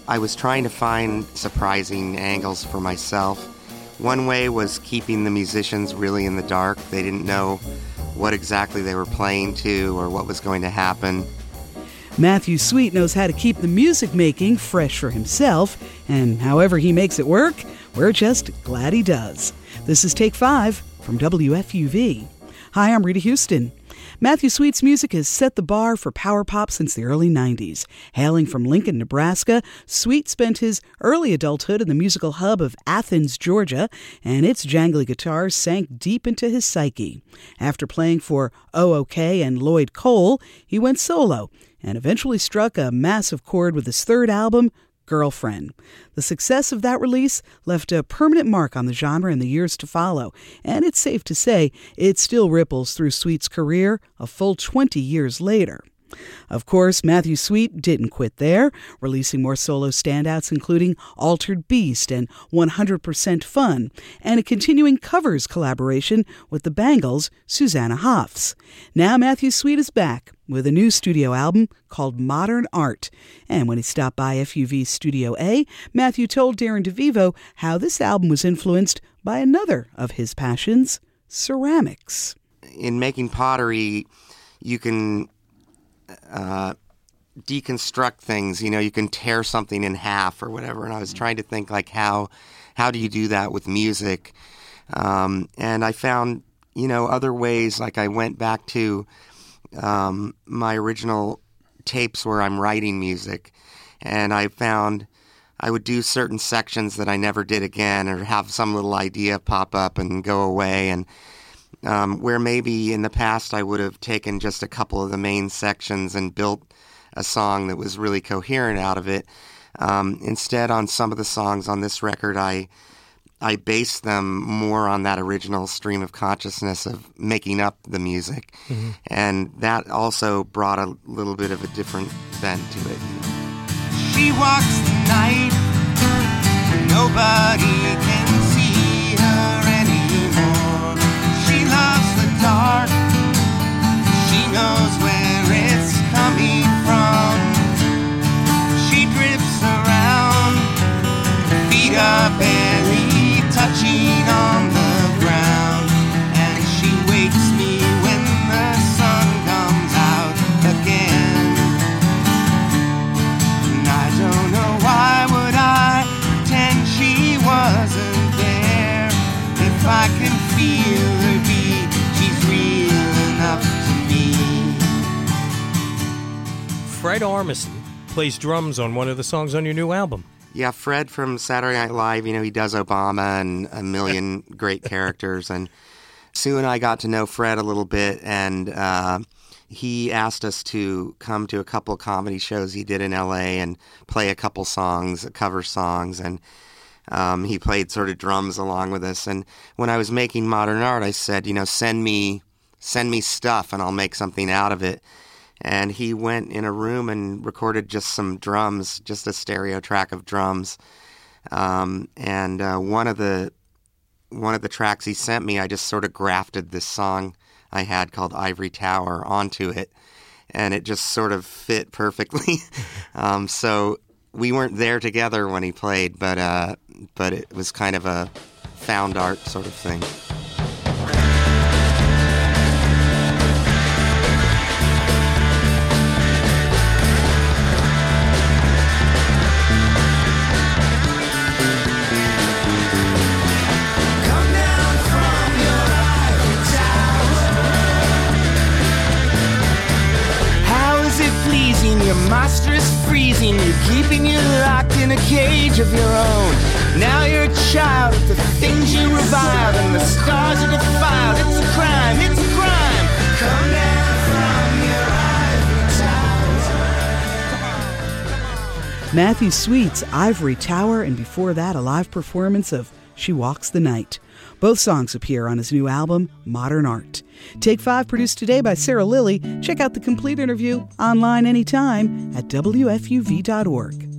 I was trying to find surprising angles for myself. One way was keeping the musicians really in the dark. They didn't know what exactly they were playing to or what was going to happen. Matthew Sweet knows how to keep the music making fresh for himself, and however he makes it work, we're just glad he does. This is Take 5 from WFUV. Hi, I'm Rita Houston. Matthew Sweet's music has set the bar for power pop since the early 90s. Hailing from Lincoln, Nebraska, Sweet spent his early adulthood in the musical hub of Athens, Georgia, and its jangly guitars sank deep into his psyche. After playing for O.O.K. and Lloyd Cole, he went solo and eventually struck a massive chord with his third album, Girlfriend. The success of that release left a permanent mark on the genre in the years to follow, and it's safe to say it still ripples through Sweet's career a full 20 years later. Of course, Matthew Sweet didn't quit there, releasing more solo standouts including Altered Beast and 100% Fun, and a continuing covers collaboration with the Bangles' Susanna Hoffs. Now Matthew Sweet is back with a new studio album called Modern Art. And when he stopped by FUV Studio A, Matthew told Darren DeVivo how this album was influenced by another of his passions, ceramics. In making pottery, you can deconstruct things. You can tear something in half or whatever. And I was trying to think, like, how do you do that with music? And I found, other ways. Like, I went back to my original tapes where I'm writing music, and I found I would do certain sections that I never did again, or have some little idea pop up and go away, and where maybe in the past I would have taken just a couple of the main sections and built a song that was really coherent out of it. Instead, on some of the songs on this record, I based them more on that original stream of consciousness of making up the music. Mm-hmm. And that also brought a little bit of a different bent to it. She walks the night, nobody can see her anymore. She loves the dark, she knows where it's coming from. She drifts around, feet are barely touching on the ground, and she wakes me when the sun comes out again. And I don't know why would I pretend she wasn't there. If I can feel her beat, she's real enough to me. Fred Armisen plays drums on one of the songs on your new album. Yeah, Fred from Saturday Night Live, he does Obama and a million great characters. And Sue and I got to know Fred a little bit, and he asked us to come to a couple of comedy shows he did in L.A. and play a couple songs, cover songs, and he played sort of drums along with us. And when I was making Modern Art, I said, send me stuff and I'll make something out of it. And he went in a room and recorded just some drums, just a stereo track of drums. And one of the tracks he sent me, I just sort of grafted this song I had called Ivory Tower onto it, and it just sort of fit perfectly. So we weren't there together when he played, but it was kind of a found art sort of thing. Your monstrous freezing, you're keeping you locked in a cage of your own. Now you're a child of the things you reviled, and the stars are defiled. It's a crime, it's a crime. Come down from your ivory tower. Matthew Sweet's Ivory Tower, and before that, a live performance of She Walks the Night. Both songs appear on his new album, Modern Art. Take 5, produced today by Sarah Lilly. Check out the complete interview online anytime at WFUV.org.